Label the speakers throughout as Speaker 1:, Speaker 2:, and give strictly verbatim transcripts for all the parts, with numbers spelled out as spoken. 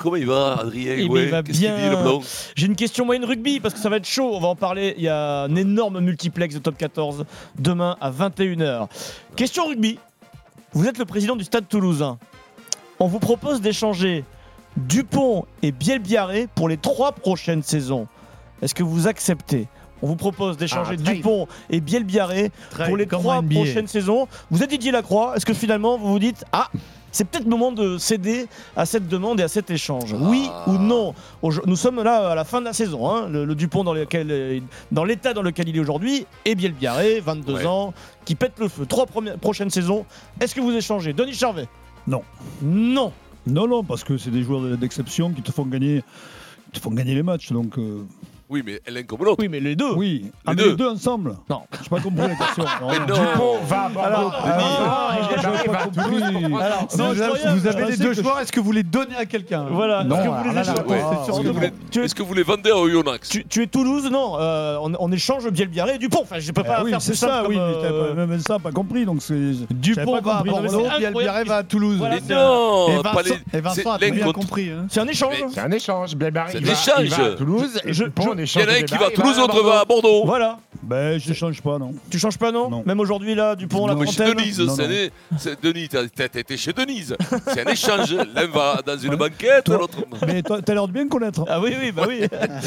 Speaker 1: Comment il va, Adrien?
Speaker 2: Eh ben,
Speaker 1: ouais,
Speaker 2: il va
Speaker 1: qu'est-ce
Speaker 2: bien.
Speaker 1: qu'il dit, le blanc?
Speaker 2: J'ai une question moyenne rugby parce que ça va être chaud. On va en parler. Il y a un énorme multiplex de top quatorze demain à vingt et une heures. Question rugby. Vous êtes le président du Stade Toulousain. On vous propose d'échanger Dupont et Bielbiarré pour les trois prochaines saisons. Est-ce que vous acceptez? On vous propose d'échanger
Speaker 3: Ah,
Speaker 2: Dupont et Bielbiarré
Speaker 3: Trade,
Speaker 2: pour les
Speaker 3: comme
Speaker 2: trois
Speaker 3: en N B A.
Speaker 2: prochaines saisons. Vous êtes Didier Lacroix. Est-ce que finalement vous vous dites ah, c'est peut-être le moment de céder à cette demande et à cet échange? Oui
Speaker 1: Ah.
Speaker 2: ou non? Aujo- Nous sommes là à la fin de la saison. Hein. Le, le Dupont dans, lequel- dans l'état dans lequel il est aujourd'hui et Bielbiarré, vingt-deux
Speaker 1: Ouais.
Speaker 2: ans, qui pète le feu. Trois premières, prochaines saisons. Est-ce que vous échangez? Denis Charvet?
Speaker 4: Non.
Speaker 2: Non.
Speaker 4: Non, non, parce que c'est des joueurs d'exception qui te font gagner, qui te font gagner les matchs. Donc, euh,
Speaker 1: Oui, mais l'un comme l'autre.
Speaker 2: Oui, mais les deux.
Speaker 4: oui. Ah, mais
Speaker 1: deux.
Speaker 4: les deux ensemble.
Speaker 2: Non.
Speaker 4: Je n'ai pas compris la question.
Speaker 1: Mais non.
Speaker 3: Dupont va à Bordeaux.
Speaker 2: Alors,
Speaker 3: Ah,
Speaker 4: j'ai
Speaker 3: Bielbiarré
Speaker 4: pas
Speaker 3: va à
Speaker 4: compris.
Speaker 3: Toulouse pour prendre-
Speaker 2: Alors, c'est
Speaker 4: Non,
Speaker 2: incroyable.
Speaker 4: vous avez les
Speaker 2: C'est
Speaker 4: deux
Speaker 2: que-
Speaker 4: joueurs, est-ce que vous les donnez à quelqu'un?
Speaker 2: Voilà.
Speaker 4: Non,
Speaker 2: Est-ce que vous
Speaker 4: alors
Speaker 2: les
Speaker 4: là,
Speaker 2: échangez?
Speaker 4: là,
Speaker 1: Ouais.
Speaker 4: Ah,
Speaker 1: Est-ce
Speaker 4: on
Speaker 1: que,
Speaker 4: est
Speaker 1: vous
Speaker 4: bon.
Speaker 1: voulez,
Speaker 2: Tu es-
Speaker 1: est-ce que vous les vendez au Yonax?
Speaker 2: Tu, tu es Toulouse? Non. euh, on, on échange Bielbiarré et Dupont. Enfin, je peux pas
Speaker 4: Ah oui,
Speaker 2: faire
Speaker 4: c'est
Speaker 2: plus simple
Speaker 4: ça,
Speaker 2: comme,
Speaker 4: oui, mais
Speaker 2: euh,
Speaker 4: t'as pas- même ça, pas compris. Donc c'est.
Speaker 3: Dupont
Speaker 4: j'avais pas
Speaker 3: va à
Speaker 4: compris.
Speaker 2: Non, mais
Speaker 3: Bordeaux,
Speaker 2: c'est
Speaker 3: Bielbiarré
Speaker 2: incroyable.
Speaker 3: va à Toulouse.
Speaker 2: Voilà,
Speaker 1: Mais
Speaker 2: c'est
Speaker 1: non,
Speaker 3: Et
Speaker 1: pas
Speaker 3: Vincent,
Speaker 1: les.
Speaker 3: et Vincent
Speaker 1: c'est
Speaker 3: a
Speaker 1: l'un
Speaker 3: très bien
Speaker 1: contre-
Speaker 3: compris. hein.
Speaker 2: C'est un échange.
Speaker 1: Mais-
Speaker 3: C'est un échange. Bielbiarré,
Speaker 1: C'est
Speaker 3: il
Speaker 1: un
Speaker 3: va,
Speaker 1: échange.
Speaker 3: il va à Toulouse et
Speaker 2: Je-
Speaker 3: Dupont,
Speaker 2: je-
Speaker 3: on
Speaker 1: Il y
Speaker 3: échange.
Speaker 1: en a un qui va à
Speaker 3: Bielbiarré,
Speaker 1: Toulouse,
Speaker 3: il
Speaker 1: l'autre va à Bordeaux.
Speaker 2: Voilà.
Speaker 4: Ben, je change pas, non.
Speaker 2: Tu changes pas, non,
Speaker 4: Non.
Speaker 2: Même aujourd'hui, là, Dupont, la
Speaker 4: Non,
Speaker 1: Mais chez
Speaker 2: trentaine.
Speaker 1: Denise,
Speaker 4: Non,
Speaker 1: c'est
Speaker 4: non.
Speaker 1: un- c'est- Denis, t'as t'as- t'as été chez Denise. C'est un échange. L'un va dans une banquette,
Speaker 4: Toi-
Speaker 1: l'autre.
Speaker 4: Mais toi, t'as l'air de bien connaître.
Speaker 2: Ah oui, oui, bah oui.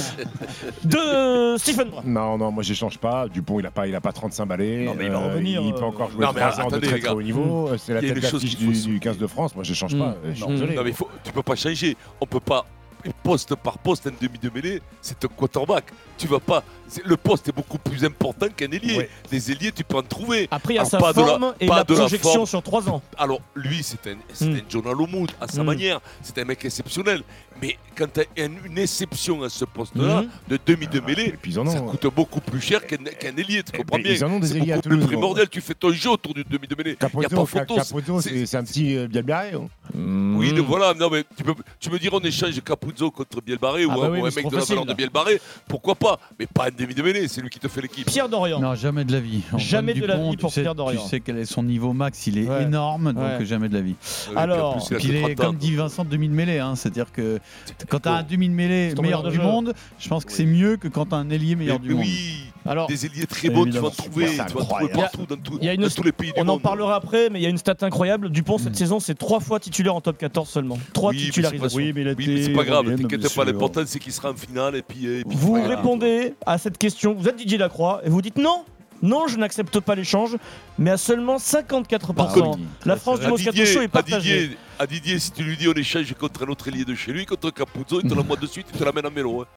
Speaker 2: De euh, Stephen Brun.
Speaker 3: Non, non, moi j'échange pas. Dupont, il a pas, il a pas trente-cinq balais.
Speaker 4: Non, mais il va revenir,
Speaker 3: Il peut
Speaker 4: euh.
Speaker 3: encore jouer
Speaker 1: Non, mais
Speaker 3: trois ans de
Speaker 1: attendez,
Speaker 3: très
Speaker 1: les
Speaker 3: très
Speaker 1: gars.
Speaker 3: haut niveau. C'est la
Speaker 1: Il y a
Speaker 3: tête
Speaker 1: une chose
Speaker 3: d'affiche
Speaker 1: qu'il faut
Speaker 3: du,
Speaker 1: se-
Speaker 3: du quinze de France. Moi, j'échange
Speaker 2: Mm.
Speaker 3: pas. Je suis
Speaker 2: Mm.
Speaker 3: désolé.
Speaker 1: Non, mais il faut, tu peux pas changer. On peut pas. Poste par poste, un demi de mêlée, c'est un quarterback. Tu vas pas. c'est- Le poste est beaucoup plus important qu'un ailier.
Speaker 3: Ouais.
Speaker 1: Les ailiers, tu peux en trouver.
Speaker 2: Après, il y a
Speaker 1: Alors,
Speaker 2: sa
Speaker 1: pas de la-
Speaker 2: forme et
Speaker 1: pas
Speaker 2: la
Speaker 1: de la
Speaker 2: projection
Speaker 1: forme.
Speaker 2: sur trois ans.
Speaker 1: Alors, lui, c'est un, c'est
Speaker 2: Mm.
Speaker 1: un John Alomoud à sa
Speaker 2: Mm.
Speaker 1: manière. C'est un mec exceptionnel. Mais quand tu as une exception à ce poste-là,
Speaker 2: Mm.
Speaker 1: de demi de
Speaker 3: Et
Speaker 1: mêlée,
Speaker 3: puis ils en
Speaker 1: ça
Speaker 3: ont.
Speaker 1: coûte beaucoup plus cher qu'un qu'un ailier. Tu
Speaker 3: Et
Speaker 1: comprends
Speaker 3: puis,
Speaker 1: bien?
Speaker 3: ils en ont des
Speaker 1: C'est
Speaker 3: ailiers à
Speaker 1: beaucoup plus
Speaker 3: Toulouse,
Speaker 1: primordial. Tu fais ton jeu autour du demi de mêlée. Il n'y a pas
Speaker 3: Capozzo,
Speaker 1: photo.
Speaker 3: Capozzo,
Speaker 1: c'est-
Speaker 3: c'est c'est un petit euh, Bielbiarré. hein.
Speaker 1: Oui,
Speaker 2: Mm.
Speaker 1: donc voilà, non mais tu, peux, tu me dire on échange Capuzzo contre Bielbarré
Speaker 2: Ah
Speaker 1: ou,
Speaker 2: bah
Speaker 1: un-
Speaker 2: oui,
Speaker 1: ou
Speaker 2: mais
Speaker 1: un
Speaker 2: c'est
Speaker 1: mec
Speaker 2: trop
Speaker 1: de la
Speaker 2: facile,
Speaker 1: valeur de
Speaker 2: là.
Speaker 1: Bielbarré, pourquoi pas? Mais pas un demi de mêlée, c'est lui qui te fait l'équipe.
Speaker 2: Pierre Dorian.
Speaker 5: Non, jamais de la vie. Antoine
Speaker 2: Jamais de la
Speaker 5: Dupont,
Speaker 2: vie pour
Speaker 5: tu sais,
Speaker 2: Pierre Dorian.
Speaker 5: Tu sais quel est son niveau max, il est
Speaker 2: Ouais.
Speaker 5: énorme, donc
Speaker 2: Ouais.
Speaker 5: jamais de la vie.
Speaker 1: Ouais,
Speaker 2: Alors,
Speaker 1: puis en plus, il a
Speaker 5: Puis
Speaker 1: que
Speaker 5: il est,
Speaker 1: trente ans,
Speaker 5: comme dit Vincent, demi de mêlée. Hein, c'est-à-dire que
Speaker 1: donc.
Speaker 5: quand tu as un demi de mêlée
Speaker 2: C'est ton
Speaker 5: meilleur
Speaker 2: meilleur
Speaker 5: du
Speaker 2: jeu.
Speaker 5: monde, je pense que
Speaker 1: Oui.
Speaker 5: c'est mieux que quand tu as un ailier meilleur
Speaker 1: Mais
Speaker 5: du monde.
Speaker 1: oui,
Speaker 2: Alors,
Speaker 1: des ailiers très bons, tu vas en
Speaker 4: Évidemment,
Speaker 1: trouver,
Speaker 3: c'est
Speaker 1: tu vas en trouver
Speaker 3: incroyable.
Speaker 1: partout dans, tout-
Speaker 2: il y a une-
Speaker 1: dans tous les pays du
Speaker 2: on
Speaker 1: monde.
Speaker 2: en parlera après, mais il y a une stat incroyable. Dupont, cette
Speaker 5: Mm.
Speaker 2: saison, c'est trois fois titulaire en top quatorze seulement. Trois
Speaker 1: Oui, mais c'est
Speaker 2: titularisations.
Speaker 4: Oui, mais il a
Speaker 1: Oui, mais
Speaker 4: été
Speaker 1: c'est pas grave,
Speaker 4: moyenne,
Speaker 1: t'inquiète
Speaker 4: bien
Speaker 1: pas,
Speaker 4: sûr.
Speaker 1: l'important c'est qu'il sera en finale et puis. et puis
Speaker 2: Vous
Speaker 1: voilà.
Speaker 2: répondez à cette question. Vous êtes Didier Lacroix et vous dites non. Non, je n'accepte pas l'échange, mais à seulement cinquante-quatre pour cent.
Speaker 5: Ah oui.
Speaker 2: La France du
Speaker 1: À
Speaker 2: Moscato
Speaker 1: Didier,
Speaker 2: Show est
Speaker 1: à,
Speaker 2: partagée.
Speaker 1: Didier, à Didier, si tu lui dis on échange contre un autre ailier de chez lui, contre Capuzzo, il te l'envoie de suite, il te l'amène en mélo. hein.